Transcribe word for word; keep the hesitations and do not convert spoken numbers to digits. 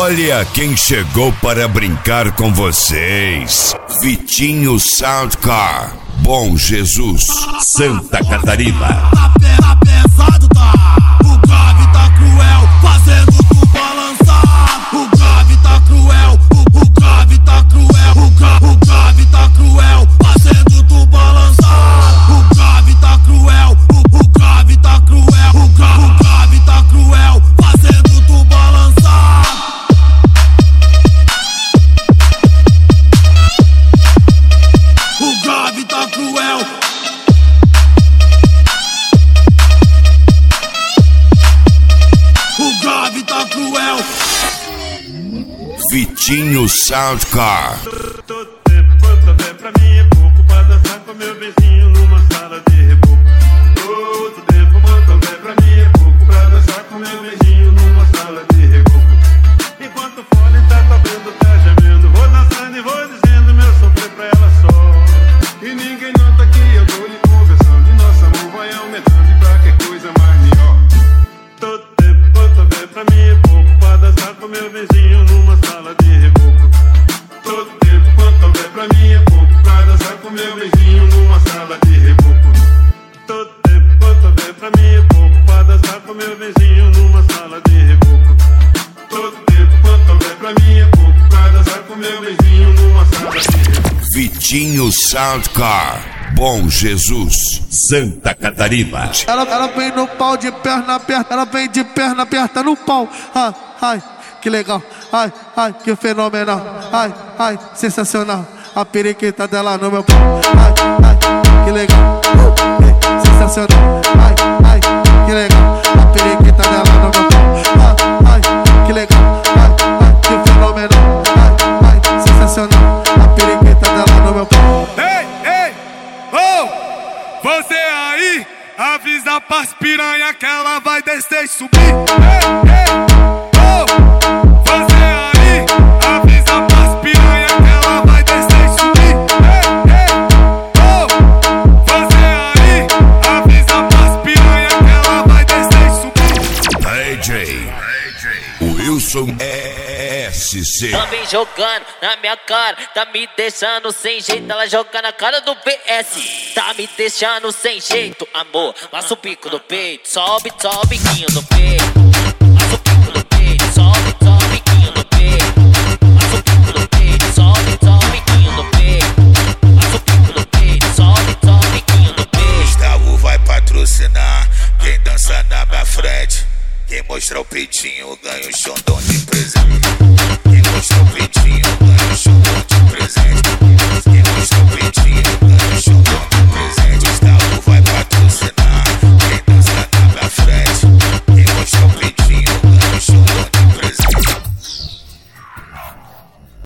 Olha quem chegou para brincar com vocês. Vitinho Soundcar, Bom Jesus, Santa Catarina. Tá, tá pesado, tá? O grave tá cruel, fazendo tu balançar. O grave tá cruel, o, o grave tá cruel. O, gra, o grave tá cruel, fazendo tu balançar. O grave tá cruel, o, o grave tá cruel. O, gra, o grave tá cruel, fazendo tu balançar. O grave tá cruel. O grave tá cruel. Vitinho Soundcar. Todo tempo quanto houver pra mim é pouco pra dançar com meu vizinho numa sala de reboco. Todo tempo quanto houver pra mim é pouco pra dançar com meu vizinho numa sala de reboco. Enquanto o fone tá tocando, tá gemendo, vou dançando e vou dizendo meu sofrer pra ela só. E ninguém nota que eu tô lhe conversando e nosso amor vai aumentando e pra que coisa mais melhor. Todo tempo quanto houver pra mim é pouco pra dançar com meu vizinho numa sala de reboco. Todo tempo quanto houver pra mim é pouco pra dançar com meu vizinho numa sala de reboco. Todo tempo quanto houver pra mim é pouco pra dançar com meu vizinho numa sala de reboco. Todo tempo quanto houver pra mim é pouco pra dançar com meu vizinho numa sala de reboco. Vitinho Soundcar, Bom Jesus, Santa Catarina. Ela, ela vem no pau de perna aberta, ela vem de perna aberta no pau. Ai, ai, que legal. Ai, ai, que fenomenal. Ai, ai, sensacional. A periquita dela no meu pau. Ai, ai, que legal. Uh, sensacional. Ai, ai, que legal. A periquita dela no meu pau. Ai, ai, que legal. Ai, ai, que fenomenal. Ai, ai, sensacional. A periquita dela no meu pau. Ei, ei, oh, você aí, avisa pras piranha que ela vai descer e subir. Ei, ei, oh, você aí, avisa pras piranha que ela vai descer e subir. Ei, ei, oh, você aí, avisa pras piranha que ela vai descer e subir. D J Wilson S C. Tá vem jogando na minha cara, tá me deixando sem jeito. Ela joga na cara do P S, tá me deixando sem jeito, amor. Passa o pico do peito, sobe, sobe o biquinho do peito. Passa o pico do peito, sobe, sobe o biquinho do peito. Passa o pico do peito, sobe, sobe o biquinho do peito. Passa o pico do peito, sobe, sobe o biquinho do peito. Gustavo vai patrocinar quem dança na minha frente. Quem mostra o peitinho ganha o xandão de presente. Quem mostra o peitinho ganha o xandão de